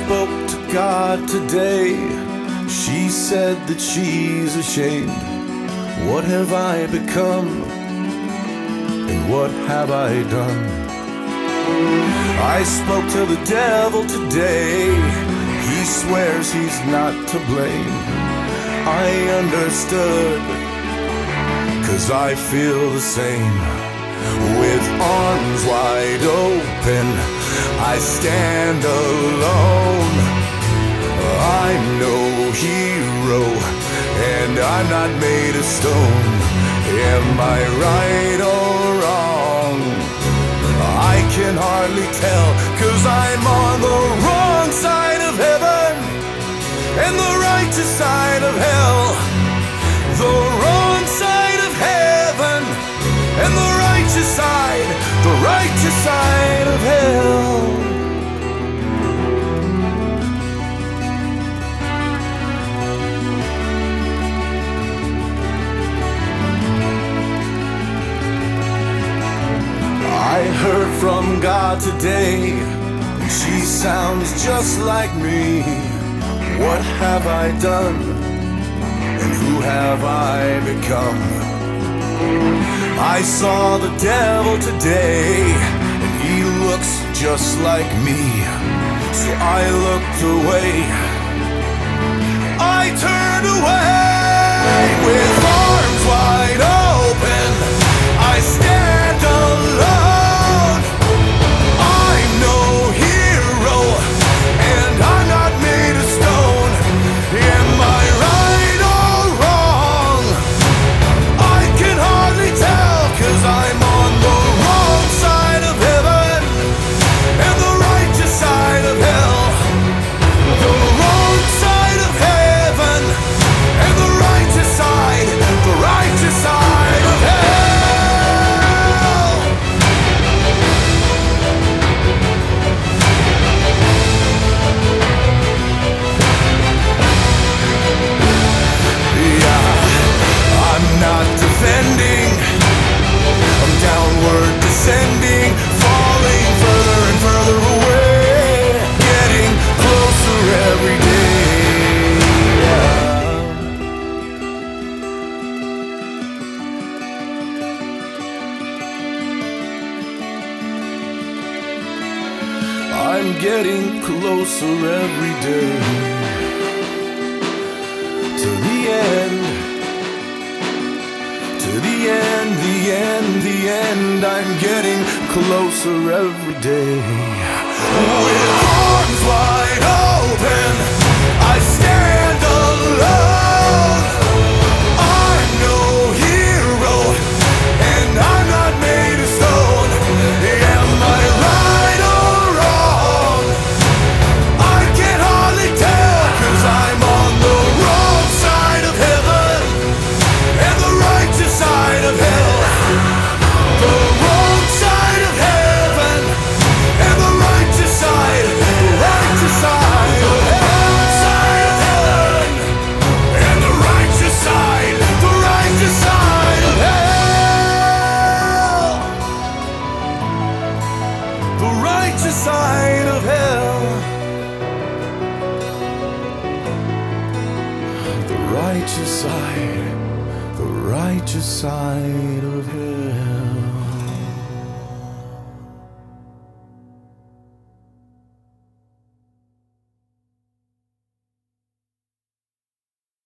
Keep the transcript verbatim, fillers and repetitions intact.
spoke to God today. She said that she's ashamed. What have I become? And what have I done? I spoke to the devil today. He swears he's not to blame. I understood, 'cause I feel the same. With arms wide open, I stand alone. I'm no hero, and I'm not made of stone. Am I right or wrong? I can hardly tell, 'cause I'm on the wrong side of heaven and the righteous side of hell. The wrong side of heaven and the righteous side, the righteous side of hell. I heard from God today, and she sounds just like me. What have I done, and who have I become? I saw the devil today, and he looks just like me. So I looked away, I turned away. With arms wide open, I stand alone. I'm no hero, and I'm not made of stone. Am I right or wrong? I can hardly tell, 'cause I'm on the wrong side of heaven and the righteous side of hell. The wrong side of heaven and the righteous side, the righteous side of hell. Yeah, I'm not defending, I'm downward descending, falling further and further away, getting closer every day. I'm getting closer every day to the end. To the end, the end, the end, I'm getting closer every day. With arms wide open, I stand alone. I'm no hero, and I'm not made of stone. Am I right or wrong? I can hardly tell, 'cause I'm on the wrong side of heaven and the righteous side of hell. The wrong side of heaven and the righteous side, the righteous side of hell. Side of heaven and the righteous side, the righteous side of hell. The righteous side of hell. The righteous side, the righteous side of hell.